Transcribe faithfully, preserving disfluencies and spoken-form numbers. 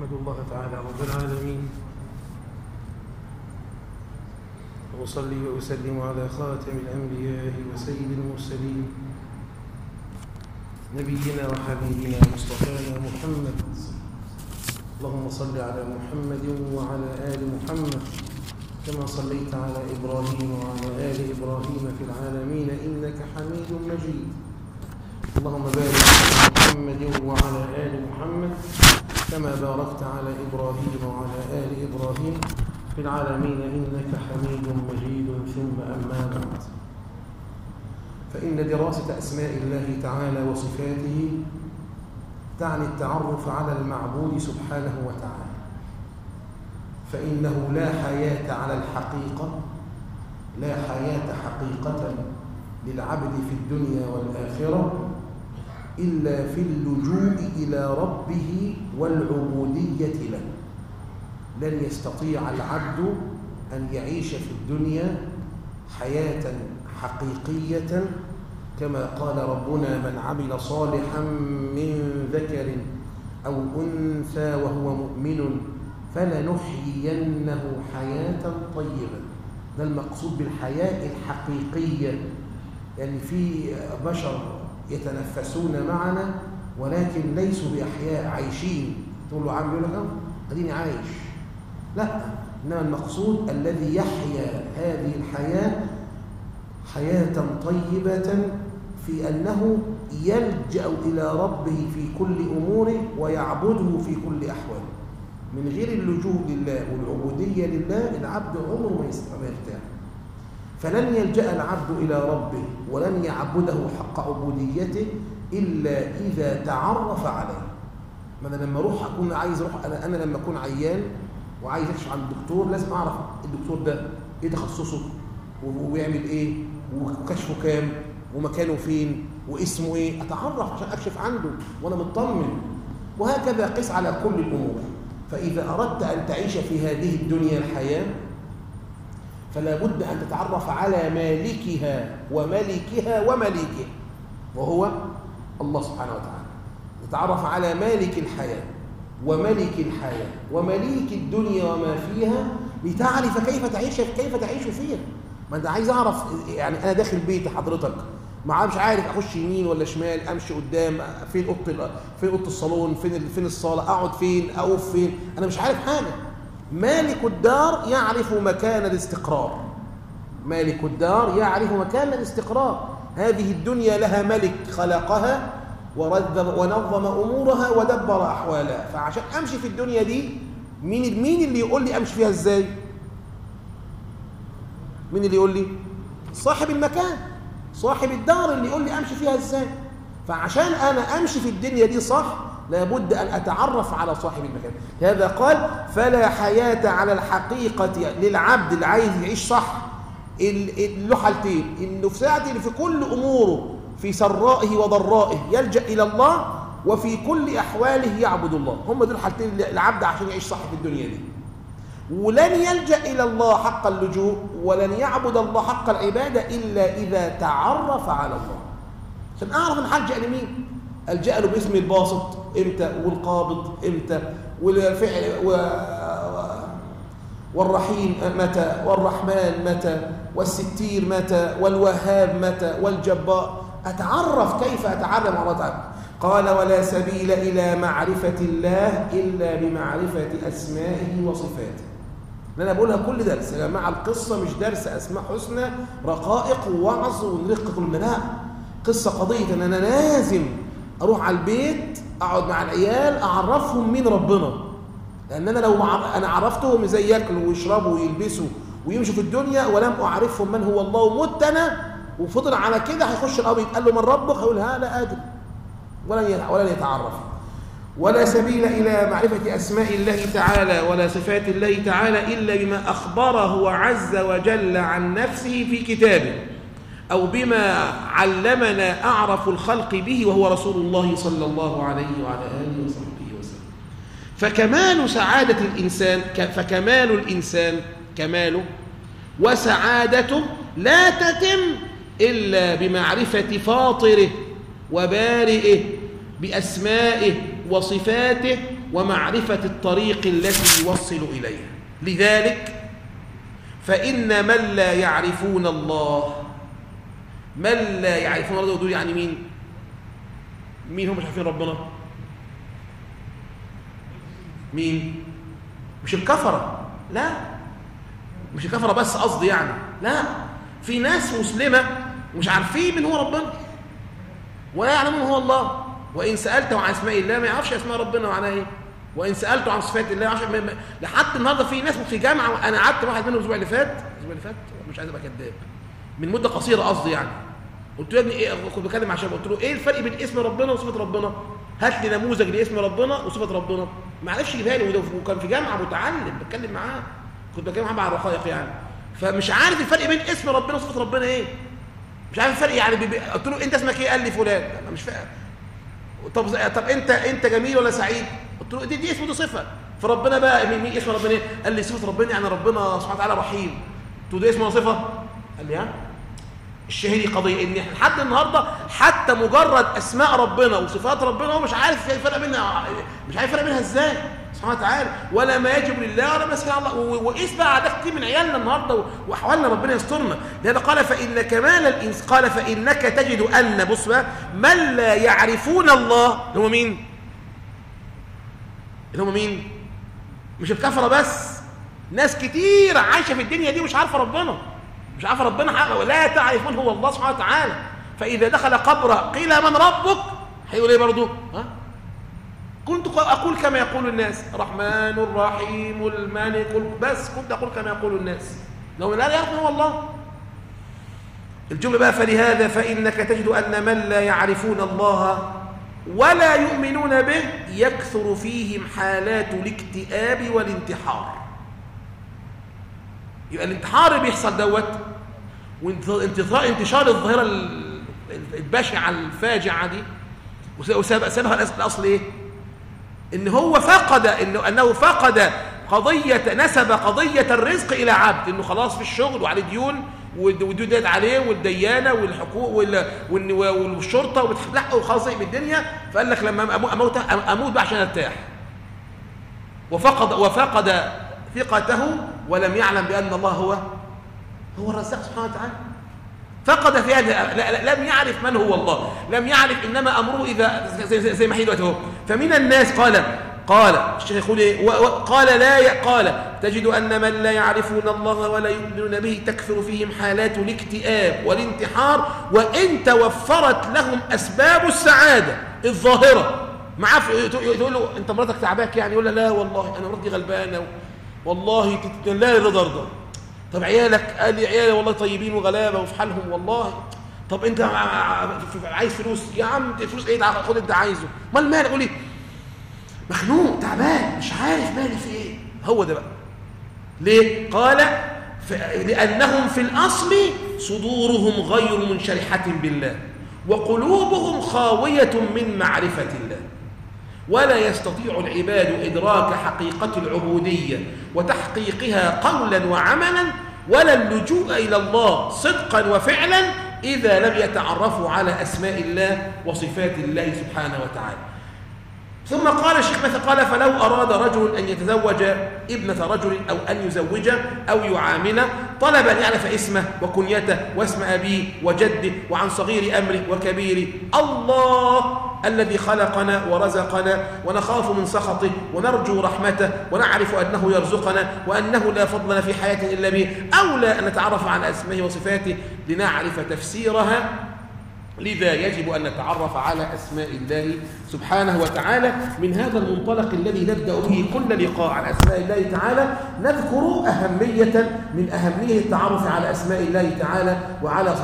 أحمد الله تعالى رب العالمين، وأصلي وأسلم على خاتم الأنبياء وسيد المرسلين نبينا وحبيبنا مصطفانا محمد. اللهم صل على محمد وعلى آل محمد كما صليت على إبراهيم وعلى آل إبراهيم في العالمين إنك حميد مجيد. اللهم بارك على محمد وعلى آل محمد كما باركت على إبراهيم وعلى آل إبراهيم في العالمين إنك حميد مجيد. ثم أما بعد، فإن دراسة أسماء الله تعالى وصفاته تعني التعرف على المعبود سبحانه وتعالى، فإنه لا حياة على الحقيقة لا حياة حقيقة للعبد في الدنيا والآخرة إلا في اللجوء إلى ربه والعبودية له. لن يستطيع العبد أن يعيش في الدنيا حياة حقيقية كما قال ربنا: من عمل صالحا من ذكر أو أنثى وهو مؤمن فلنحيينه حياة طيبة. ده المقصود بالحياة الحقيقية، يعني في بشر يتنفسون معنا ولكن ليسوا بأحياء عايشين. تقول له عم، يقول لك اديني عايش. لا، انما المقصود الذي يحيا هذه الحياة حياة طيبة في أنه يلجأ إلى ربه في كل أموره ويعبده في كل أحواله. من غير اللجوء لله والعبودية لله العبد عمره ما يرتاح. فلن يلجأ العبد إلى ربه ولن يعبده حق عبوديته إلا إذا تعرف عليه. ما أنا لما أروح أكون عايز أروح أنا, أنا لما أكون عيان وعايز أكشف عن الدكتور لازم أعرف الدكتور ده إيه تخصصه وبيعمل إيه وكشفه كام ومكانه فين واسمه إيه، أتعرف عشان أكشف عنده وأنا مطمن. وهكذا قس على كل الأمور. فإذا أردت أن تعيش في هذه الدنيا الحياة فلا بد أن تتعرف على مالكها وملكها ومليكها، وهو الله سبحانه وتعالى. تتعرف على مالك الحياة وملك الحياة ومليك الدنيا وما فيها لتعرف كيف تعيش كيف تعيش فيها. ما أنت عايز أعرف، يعني أنا داخل بيت حضرتك ما مش عارف أخش يمين ولا شمال، أمشي قدام، فين أوضة فين أوضة الصالون، فين فين الصالة، أقعد فين، أقف فين، أنا مش عارف حاجة. مالك الدار يعرف مكان الاستقرار. مالك الدار يعرف مكان الاستقرار. هذه الدنيا لها ملك خلقها ونظم أمورها ودبر أحوالها. فعشان أمشي في الدنيا دي مين مين اللي يقول لي أمشي فيها إزاي؟ مين اللي يقول لي؟ صاحب المكان، صاحب الدار اللي يقول لي أمشي فيها إزاي. فعشان أنا أمشي في الدنيا دي صح لابد أن أتعرف على صاحب المكان. هذا قال: فلا حياة على الحقيقة للعبد اللي عايز يعيش صح. له حالتين: إنه في ساعة في كل أموره في سرائه وضرائه يلجأ إلى الله، وفي كل أحواله يعبد الله. هم دول حالتين العبد عشان يعيش صح في الدنيا دي. ولن يلجأ إلى الله حق اللجوء ولن يعبد الله حق العبادة إلا إذا تعرف على الله. عشان أعرف أن هلجأ لمين؟ ألجأ له باسم الباسط إمتى، والقابض إمتى، والفعل و... والرحيم متى، والرحمن متى، والستير متى، والوهاب متى، والجبار. أتعرف كيف أتعلم على الله تعالى. قال: ولا سبيل إلى معرفة الله إلا بمعرفة أسمائه وصفاته. أنا بقولها كل درس يا جماعة، القصة مش درس أسماء حسنى رقائق ووعظ ونرق كل لا، قصة قضية أن أنا لازم أروح على البيت أقعد مع العيال أعرفهم مين ربنا. لأن أنا لو أنا عرفتهم زي ياكلوا ويشربوا ويلبسوا ويمشوا في الدنيا ولم أعرفهم من هو الله ومت أنا وفضل على كده، هيخش الأب يتقال له من ربك، هيقول ها لا أدري ولن ولن يتعرف. ولا سبيل إلى معرفة أسماء الله تعالى ولا صفات الله تعالى إلا بما أخبره عز وجل عن نفسه في كتابه، أو بما علمنا أعرف الخلق به وهو رسول الله صلى الله عليه وعلى آله وصحبه وسلم. فكمال سعادة الإنسان فكمال الإنسان كماله وسعادته لا تتم إلا بمعرفة فاطره وبارئه بأسمائه وصفاته ومعرفة الطريق التي يوصل إليها. لذلك فإن من لا يعرفون الله من لا يعرفون الله دول يعني مين؟ مين هم مش عارفين ربنا؟ مين؟ مش الكفرة، لا مش الكفرة بس قصدي يعني، لا في ناس مسلمة مش عارفين من هو ربنا ولا يعلمون هو الله. وإن سألته عن أسماء الله ما يعرفش أسماء ربنا معناها إيه، وإن سألته عن صفات الله عشان ما... لحد النهارده في ناس في جامعة، أنا قعدت واحد منهم الأسبوع اللي فات الأسبوع اللي فات مش عايز أبقى كذاب، من مدة قصيرة قصدي يعني، قلت له يا ابني إيه، كنت بتكلم مع شباب قلت له إيه الفرق بين اسم ربنا وصفة ربنا؟ هات لي نموذج لاسم ربنا وصفة ربنا، ما عرفش يجيبها لي، وكان في جامعة متعلم بتكلم معاه، كنت بتكلم معاه مع الرقائق يعني، فمش عارف الفرق بين اسم ربنا وصفة ربنا إيه، مش عارف الفرق يعني بي... قلت له أنت اسمك إيه؟ قال لي فلان، أنا مش فاهم. طب طب انت انت جميل ولا سعيد؟ قلت له دي, دي اسمه، دي صفه. فربنا بقى مين اسم ربنا ايه؟ قال لي صفه ربنا يعني ربنا سبحانه وتعالى رحيم. قلت له ده اسمه صفه؟ قال لي ها الشهيري قضيه ان احنا لحد النهارده حتى مجرد اسماء ربنا وصفات ربنا هو مش عارف الفرق بينها، مش عارف الفرق بينها ازاي سبحانه وتعالى، ولا ما يجب لله ولا ما يسمع الله. وقيس بقى ده كتير من عيالنا النهارده واحوالنا، ربنا يسترنا. لهذا قال فان كمال الانس قال فانك تجد ان بص بقى من لا يعرفون الله اللي هم مين؟ اللي هم مين؟ مش الكفره بس، ناس كتير عايشه في الدنيا دي مش عارفه ربنا، مش عارفه ربنا حقه، لا تعرف من هو الله سبحانه وتعالى. فاذا دخل قبره قيل من ربك هيقول ايه برضه؟ ها؟ كنت أقول كما يقول الناس الرحمن الرحيم الملك، بس كنت أقول كما يقول الناس، لو لا يعرف هو الله. الجملة بقى فلهذا فإنك تجد أن من لا يعرفون الله ولا يؤمنون به يكثر فيهم حالات الاكتئاب والانتحار. يبقى الانتحار اللي بيحصل دوت وانتشار الظاهرة البشعة الفاجعة دي وسببها الأصل إيه؟ إن هو فقد إنه أنه فقد قضية نسب قضية الرزق إلى عبد، إنه خلاص في الشغل وعليه ديون والديون ديت عليه والديانة والحقوق والشرطة وبتحلقه وخلاص بالدنيا، فقال لك لما أموت أموت بقى عشان أرتاح، وفقد وفقد ثقته ولم يعلم بأن الله هو هو الرزاق سبحانه وتعالى. فقد في هذا، لم يعرف من هو الله، لم يعرف انما امره اذا زي, زي, زي ما هي دلوقتي اهو. فمن الناس قال قال الشيخ يقول ايه؟ قال لا قال تجد ان من لا يعرفون الله ولا يؤمنون به تكثر فيهم حالات الاكتئاب والانتحار وان توفرت لهم اسباب السعاده الظاهره. معاه تقول له انت مراتك تعباك يعني؟ يقول له لا والله انا مراتي غلبانه والله لا رضا رضا. طب عيالك؟ قال لي عيالي والله طيبين وغلابه وفي حالهم والله. طب انت عايز فلوس؟ يا عم فلوس ايه؟ خد انت عايزه. امال مالك؟ يقول لي مخنوق تعبان مش عارف مالي في ايه. هو ده بقى ليه؟ قال لانهم في الاصل صدورهم غير منشرحه بالله وقلوبهم خاويه من معرفه الله، ولا يستطيع العباد إدراك حقيقة العبودية وتحقيقها قولا وعملا ولا اللجوء إلى الله صدقا وفعلا إذا لم يتعرفوا على أسماء الله وصفات الله سبحانه وتعالى. ثم قال الشيخ مثلا قال فلو أراد رجل أن يتزوج ابنة رجل أو أن يزوجه أو يعامله طلب أن يعرف اسمه وكنيته واسم أبيه وجده وعن صغير أمره وكبيره، الله الذي خلقنا ورزقنا ونخاف من سخطه ونرجو رحمته ونعرف أنه يرزقنا وأنه لا فضل لنا في حياة إلا به، أولى أن نتعرف على أسمائه وصفاته لنعرف تفسيرها. لذا يجب أن نتعرف على أسماء الله سبحانه وتعالى. من هذا المنطلق الذي نبدأ به كل لقاء على أسماء الله تعالى نذكر أهمية من أهمية التعرف على أسماء الله تعالى وعلى